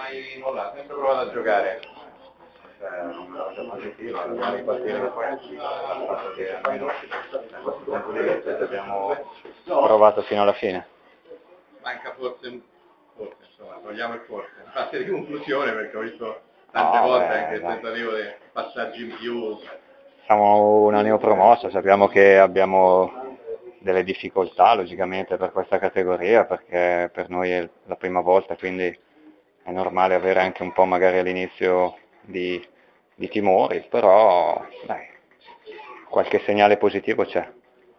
mai mollato, sempre provato a giocare. Una cosa positiva, dobbiamo ripartire da questo, dal fatto che almeno da questo punto di vista abbiamo provato fino alla fine. Manca forse insomma, togliamo il forse, fase di conclusione perché ho visto tante volte anche il tentativo di passaggi in più. Siamo una neopromossa, sappiamo che abbiamo delle difficoltà logicamente per questa categoria perché per noi è la prima volta, quindi è normale avere anche un po' magari all'inizio di timori, però dai, qualche segnale positivo c'è.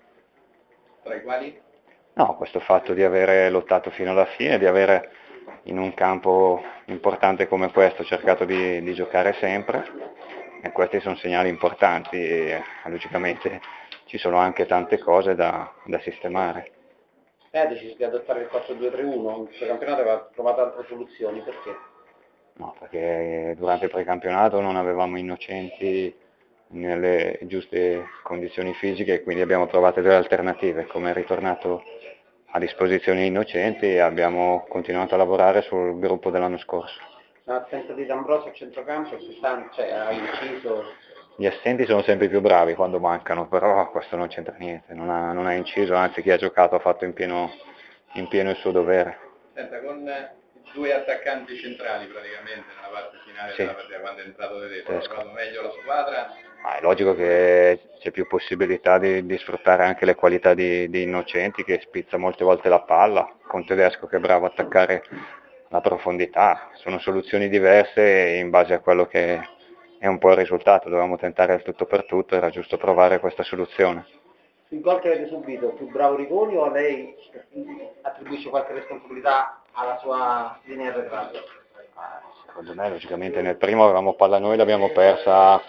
Tra i quali? No, questo fatto di avere lottato fino alla fine, di avere in un campo importante come questo cercato di giocare sempre, e questi sono segnali importanti e logicamente ci sono anche tante cose da sistemare. Ha deciso di adottare il 4-2-3-1, in questo campionato aveva provato altre soluzioni, perché? No, perché durante il precampionato non avevamo innocenti nelle giuste condizioni fisiche e quindi abbiamo trovato delle alternative. Come è ritornato a disposizione innocenti abbiamo continuato a lavorare sul gruppo dell'anno scorso. L'assenza di D'Ambrosio a centrocampo ha inciso? Gli assenti sono sempre più bravi quando mancano, però questo non c'entra niente, non ha inciso, anzi chi ha giocato ha fatto in pieno il suo dovere. Senta, con due attaccanti centrali praticamente nella parte finale della partita, quando è entrato Tedesco, ha trovato meglio la squadra? È logico che c'è più possibilità di sfruttare anche le qualità di Innocenti che spizza molte volte la palla, con Tedesco che è bravo a attaccare la profondità, sono soluzioni diverse in base a quello che è un po' il risultato, dovevamo tentare il tutto per tutto, era giusto provare questa soluzione. Il gol che avete subito, più bravo Rigoni o lei attribuisce qualche responsabilità alla sua linea arretrata? Secondo me logicamente nel primo avevamo palla noi, l'abbiamo persa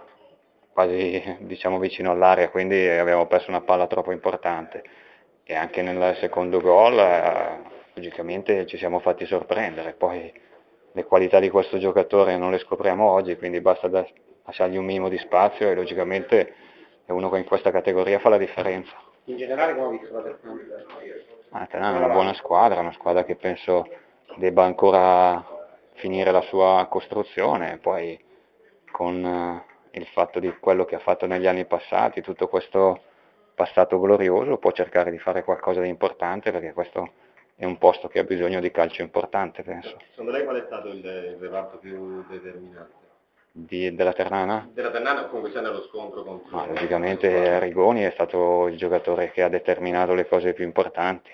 quasi diciamo vicino all'area, quindi abbiamo perso una palla troppo importante e anche nel secondo gol logicamente ci siamo fatti sorprendere, poi le qualità di questo giocatore non le scopriamo oggi, quindi basta lasciargli un minimo di spazio e logicamente è uno che in questa categoria fa la differenza. In generale come ho visto la Ternana? La Ternana è una buona squadra che penso debba ancora finire la sua costruzione, poi con il fatto di quello che ha fatto negli anni passati, tutto questo passato glorioso, può cercare di fare qualcosa di importante perché questo è un posto che ha bisogno di calcio importante, penso. Secondo lei qual è stato il reparto più determinante? Della Ternana? Della Ternana o comunque sia nello scontro contro... Logicamente Rigoni è stato il giocatore che ha determinato le cose più importanti,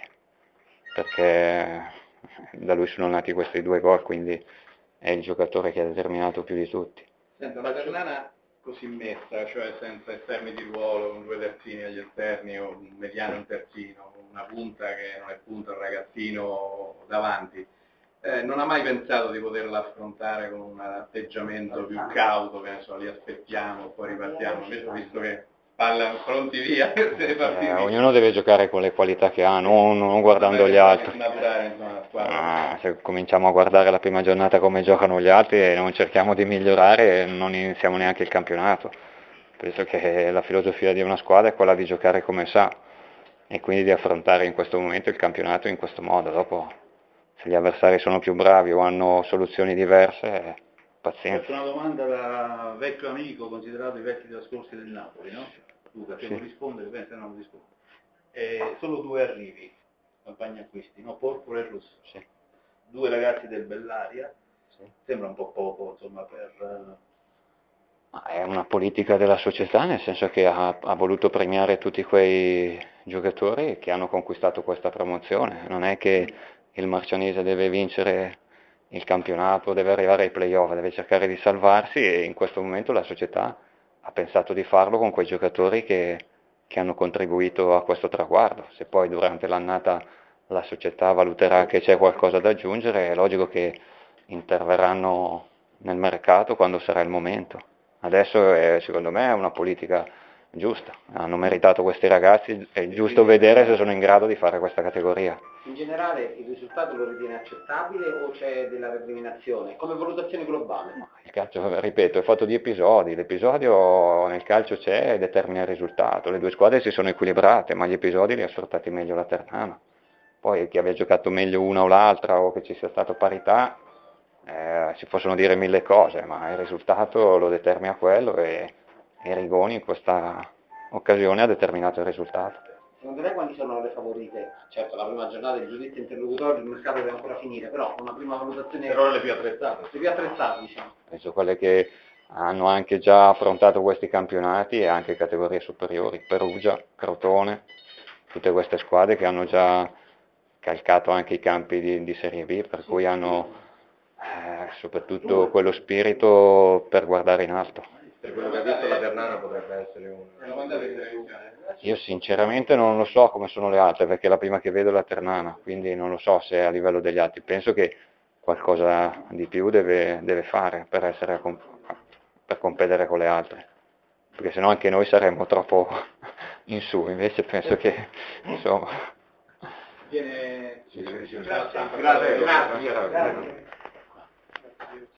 perché da lui sono nati questi due gol, quindi è il giocatore che ha determinato più di tutti. Senta, la Ternana così messa, cioè senza esterni di ruolo, con due terzini agli esterni o un mediano e un terzino, una punta che non è punta, un ragazzino davanti, non ha mai pensato di poterla affrontare con un atteggiamento più cauto, che ne so, li aspettiamo, poi ripartiamo, invece ho visto che palla pronti via per se ne partire. Ognuno deve giocare con le qualità che ha, non guardando gli altri. Se cominciamo a guardare la prima giornata come giocano gli altri e non cerchiamo di migliorare, non iniziamo neanche il campionato. Penso che la filosofia di una squadra è quella di giocare come sa e quindi di affrontare in questo momento il campionato in questo modo. Dopo, se gli avversari sono più bravi o hanno soluzioni diverse, pazienza. Faccio una domanda da vecchio amico, considerato i vecchi trascorsi del Napoli, no? Luca, se non rispondere, pensa non risponde. Solo due arrivi, campagna acquisti, no? Porpora e Russo. Sì. Due ragazzi del Bellaria, Sì. Sembra un po' poco, insomma, per... È una politica della società, nel senso che ha voluto premiare tutti quei giocatori che hanno conquistato questa promozione. Non è che il Marcianese deve vincere il campionato, deve arrivare ai playoff, deve cercare di salvarsi e in questo momento la società ha pensato di farlo con quei giocatori che hanno contribuito a questo traguardo. Se poi durante l'annata la società valuterà che c'è qualcosa da aggiungere, è logico che interverranno nel mercato quando sarà il momento. Adesso secondo me è una politica giusta, hanno meritato questi ragazzi, è giusto vedere se sono in grado di fare questa categoria. In generale il risultato lo ritiene accettabile o c'è della recriminazione? Come valutazione globale? Il calcio, ripeto, è fatto di episodi, l'episodio nel calcio c'è e determina il risultato, le due squadre si sono equilibrate, ma gli episodi li ha sfruttati meglio la Ternana. Poi chi abbia giocato meglio una o l'altra o che ci sia stata parità, Si possono dire mille cose, ma il risultato lo determina quello e Rigoni in questa occasione ha determinato il risultato. Secondo lei quali sono le favorite? Certo, la prima giornata, il giudizio interlocutorio, il mercato deve ancora finire, però una prima valutazione... Però le più attrezzate. Le più attrezzate, diciamo. Penso quelle che hanno anche già affrontato questi campionati e anche categorie superiori, Perugia, Crotone, tutte queste squadre che hanno già calcato anche i campi di Serie B, per cui hanno soprattutto quello spirito per guardare in alto. Per quello che ha detto la Ternana potrebbe essere Io sinceramente non lo so come sono le altre, perché è la prima che vedo è la Ternana, quindi non lo so se è a livello degli altri. Penso che qualcosa di più deve fare per competere con le altre, perché sennò anche noi saremmo troppo in su, invece penso che insomma... Grazie. Grazie.